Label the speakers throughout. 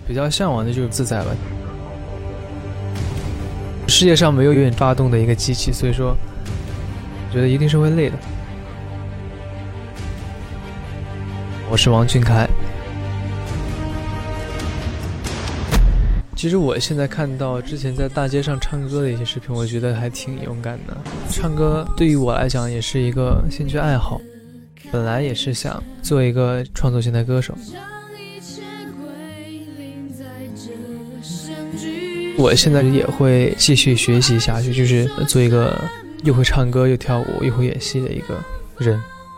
Speaker 1: 比较向往的就是自在吧。世界上没有永远发动的一个机器，所以说我觉得一定是会累的。我是王俊凯。其实我现在看到之前在大街上唱歌的一些视频，我觉得还挺勇敢的。唱歌对于我来讲也是一个兴趣爱好，本来也是想做一个创作型的歌手。我现在也会继续学习下去，就是做一个又会唱歌又跳舞又会演戏的一个人。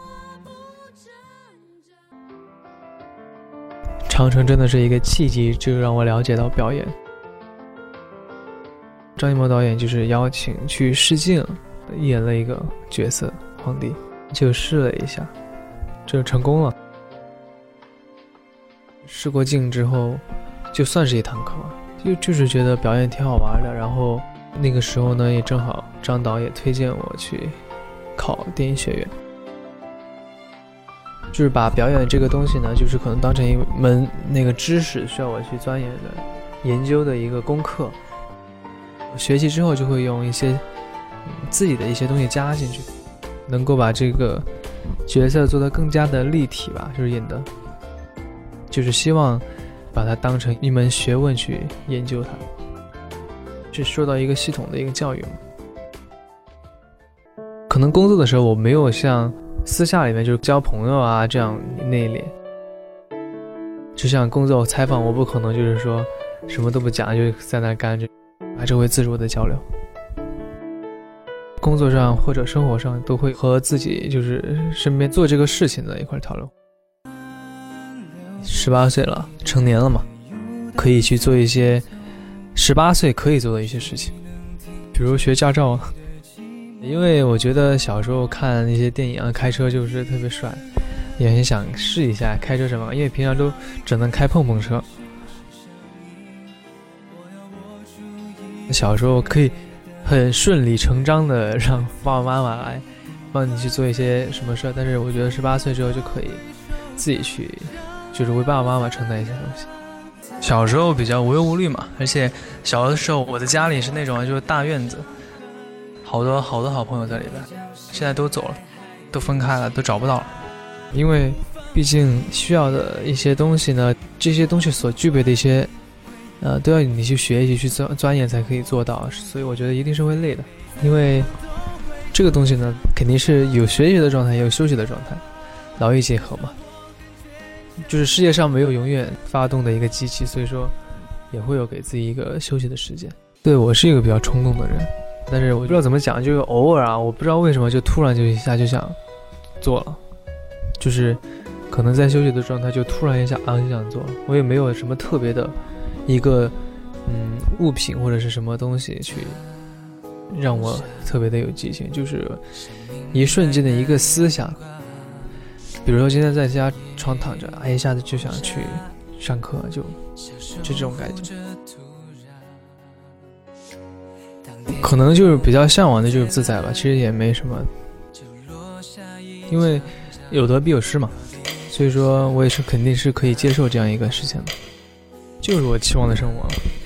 Speaker 1: 长城真的是一个契机，就让我了解到表演。张艺谋导演就是邀请去试镜，演了一个角色皇帝，就试了一下，就成功了。试过镜之后，就算是一堂课，就是觉得表演挺好玩的。然后那个时候呢，也正好张导也推荐我去考电影学院。就是把表演这个东西呢，就是可能当成一门那个知识，需要我去钻研的、研究的一个功课。学习之后就会用一些自己的一些东西加进去，能够把这个角色做得更加的立体吧，就是演的，就是希望把它当成一门学问去研究它，是受到一个系统的一个教育嘛。可能工作的时候我没有像私下里面就是交朋友啊这样内敛，就像工作采访，我不可能就是说什么都不讲就在那干着，还是会自如的交流。工作上或者生活上都会和自己就是身边做这个事情的一块讨论。18岁了，成年了嘛，可以去做一些18岁可以做的一些事情，比如学驾照啊。因为我觉得小时候看那些电影啊，开车就是特别帅，也很想试一下开车什么，因为平常都只能开碰碰车。小时候可以很顺理成章的让爸爸妈妈来帮你去做一些什么事，但是我觉得18岁之后就可以自己去，就是为爸爸妈妈承担一些东西。小时候比较无忧无虑嘛，而且小的时候我的家里是那种就是大院子，好多好朋友在里边，现在都走了，都分开了，都找不到了。因为毕竟需要的一些东西呢，这些东西所具备的一些都要你去学习去钻研才可以做到，所以我觉得一定是会累的。因为这个东西呢，肯定是有学习的状态，也有休息的状态，劳逸结合嘛。就是世界上没有永远发动的一个机器，所以说也会有给自己一个休息的时间。对，我是一个比较冲动的人，但是我不知道怎么讲，就是偶尔啊，我不知道为什么就突然就一下就想做了，就是可能在休息的状态就突然一下就想做了。我也没有什么特别的一个物品或者是什么东西去让我特别的有激情，就是一瞬间的一个思想。比如说今天在家床躺着，一下子就想去上课，就这种感觉。可能就是比较向往的就是自在吧，其实也没什么，因为有得必有失嘛，所以说我也是肯定是可以接受这样一个事情的，就是我期望的生活。